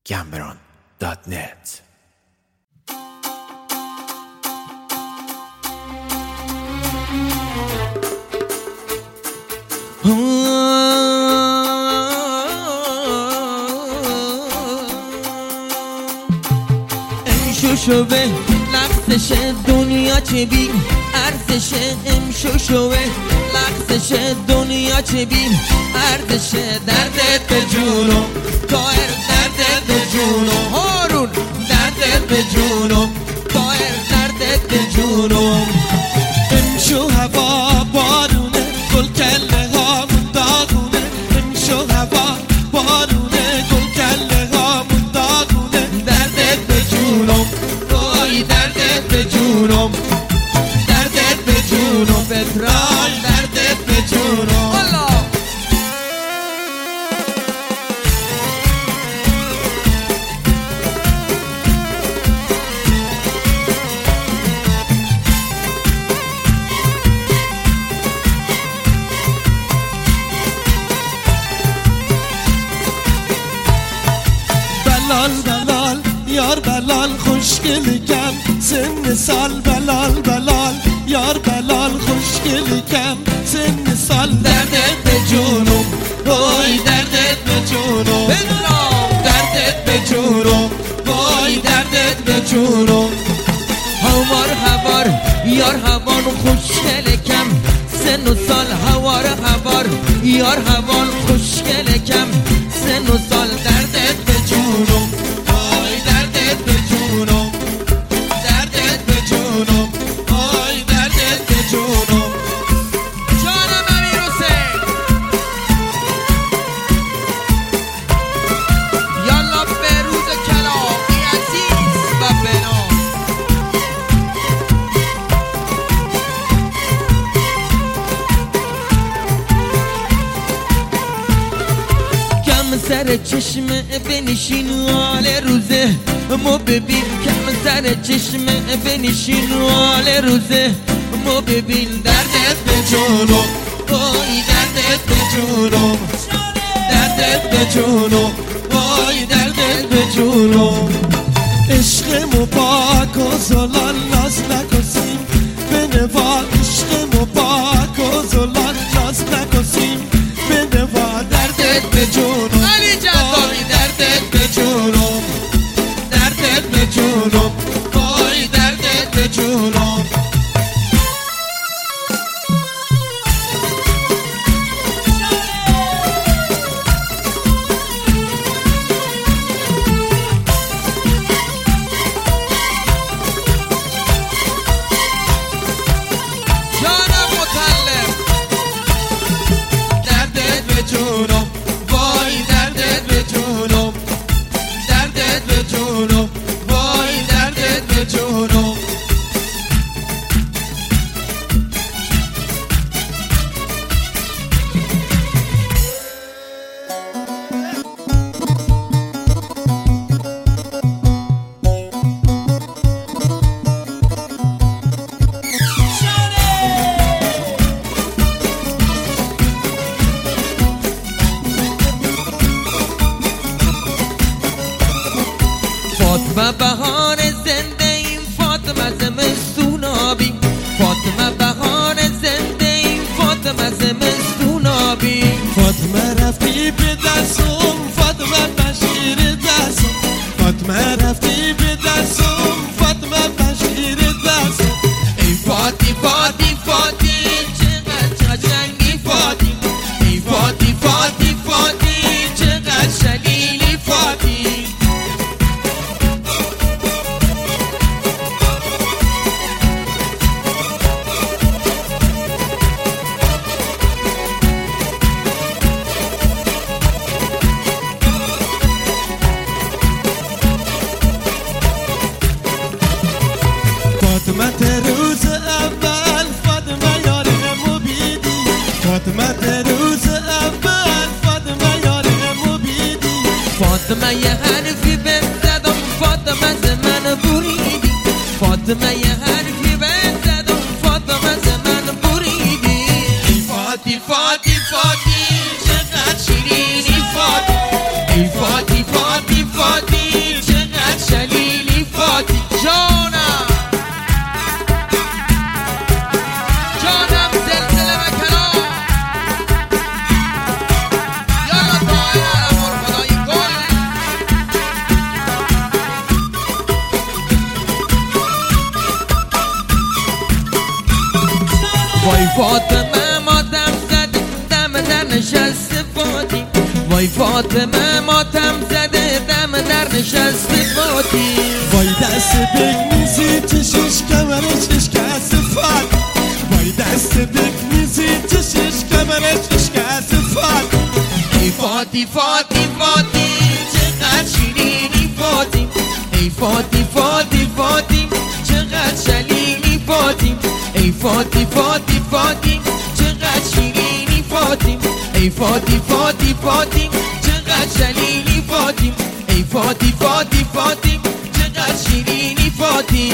gambron.net. شوشوه لغزش دنیا چه بی ارزش شوشوه لغزش دنیا چه بی ارزش دردت به جونم طایر دردت به جونم هارون دردت به جونم طایر دردت به جونم امشو هوا بارونه گل کله ها داغونه امشو هوا بارونه گل کله ها داغونه دردت به جونم وای دردت به جونم دردت به جونم پترال دردت به جونم الله بلال بلال یار بلال خوشگلی کم سن سال بلال بلال یار بلال خوشگلی کم سن سال دردت به جونم وای دردت به جونم دردت به جونم وای دردت به جونم هوار هوار یار هوار خوشگلی کم سن و سال هوار هوار یار هوار خوشگلی کم سن و سال دردت به جونم وای دردت به جونم دردت به جونم وای دردت به جونم جانم امیر حسین یالا بروز کلامی عزیز و بنام سر چشم بنشین حال روزه مو ببین کم سر چشم بنشین حال روزه مو ببین دردت به جونم وای دردت به جونم دردت به جونم وای دردت به جونم عشق مو پاک و زلال ناز نکسیم بنوا عشق مو پاک و زلال ناز نکسیم بنوا دردت به جونم دردت به جونم دردت به جونم وای دردت به جونم جانم مطلب دردت به جونم وای دردت به جونم دردت به جونم وای دردت به جونم فاطمه بهار زنده این فاطمه زمستون آبی فاطمه بهار زنده این فاطمه زمستون آبی فاطمه رفتی به دستم فاطمه بشیر دستم فاطمه رفتی به دستم فاطمه بشیر دستم ای فاطی فاطی فاطی چقدر قشنگی فاطی ای فاطی فاطی فاطی چقدر شلیلی فاطی فاطمه روز اول فاطمه یارمو بیدی فاطمه روز اول فاطمه یارمو بیدی فاطمه یه حرفی بزدم فاطمه زمن بریدی فاطمه یه حرفی بزدم فاطمه زمن بریدی فاطی فاطی فاطی چقدر شیرینی فاطی ای فاطی فاطی فاطی وای فاطمه ماتم زده دم در نشست فاتی. وای دست بگنیزی چشش کمرش عشق صفت. وای دست بگنیزی چشش کمرش عشق صفت. ای فاتی فاتی فاتی چقدر شیرینی فاتی. ای فاتی فاتی فاتی چقدر شلیلی فاتی. ای فاتی فاتی فاتی چقدر شیرینی فاتی. ای فاتی فاتی فاتی چقدر شلیلی فاتی. ای فاتی فاتی فاتی چقدر شیرینی فاتی.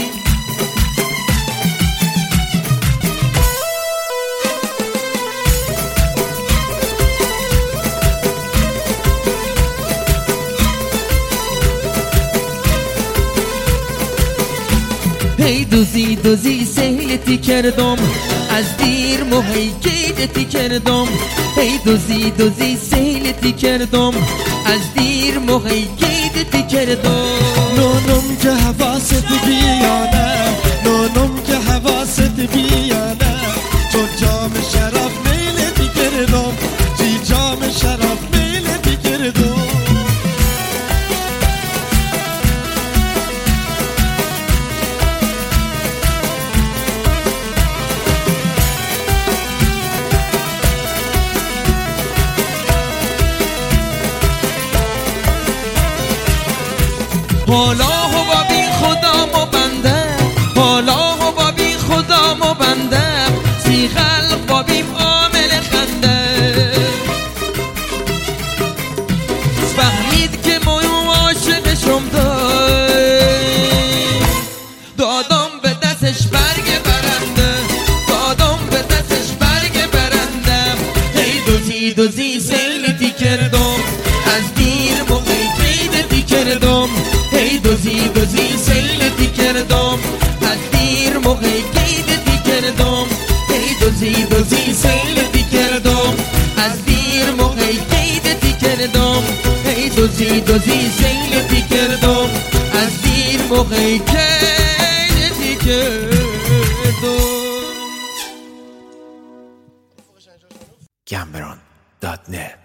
هی دوزی دوزی سهلتی کردم از دیر محیکیدتی کردم. هی دوزی دوزی سهلتی کردم از دیر محیکیدتی کردم. نونم که حواست بیانه نونم که حواست بیانه چون جام شراب میلتی کردم جی جام شراب میلتی کردم. حالا هوا بی خدا و بنده. حالا هوا بی خدا و بنده. سی خلق با بیم عامل خنده. فهمید که مو عاشق شم دادم به دستش برگ برنده. دادم به دستش برگ برنده. هی دوزی دوزی سیلتی کردم از دیر موقعی قیدتی کردم. هی دوزی دوزی سیلتی کردم از دیر موقعی قیدتی کردم. هی دوزی دوزی سیلتی کردم از دیر موقعی قیدتی کردم. هی دوزی دوزی سیلتی کردم از دیر موقعی قیدتی کردم. Cameron.net